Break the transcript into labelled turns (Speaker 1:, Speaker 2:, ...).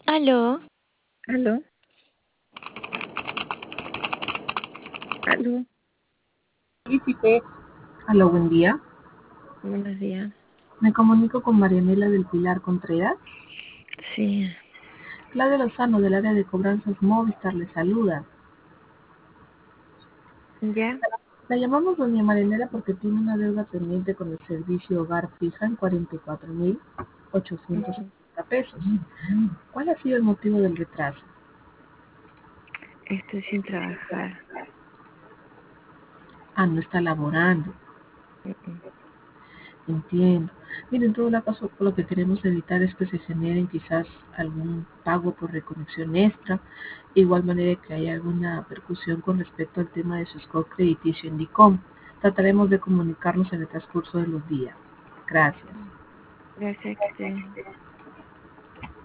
Speaker 1: Aló,
Speaker 2: Aló, aló,
Speaker 3: Príncipe. Aló, buen día.
Speaker 2: buenos días.
Speaker 3: Me comunico con Marianela del Pilar Contreras.
Speaker 2: Sí,
Speaker 3: Claudia Lozano del área de cobranzas Movistar le saluda.
Speaker 2: ya,
Speaker 3: La llamamos doña Marianela porque tiene una deuda pendiente con el servicio Hogar Fija en 44.850
Speaker 2: ujú.
Speaker 3: pesos. ¿Cuál ha sido el motivo del retraso?
Speaker 2: Estoy sin trabajar.
Speaker 3: Ah, no está laborando.
Speaker 2: Mm.
Speaker 3: Entiendo. Mire, en todo caso, lo que queremos evitar es que se generen quizás algún pago por reconexión extra, de igual manera que haya alguna percusión con respecto al tema de su score crediticio en DICOM. Trataremos de comunicarnos en el transcurso de los días. Gracias.
Speaker 2: Gracias, que esté bien.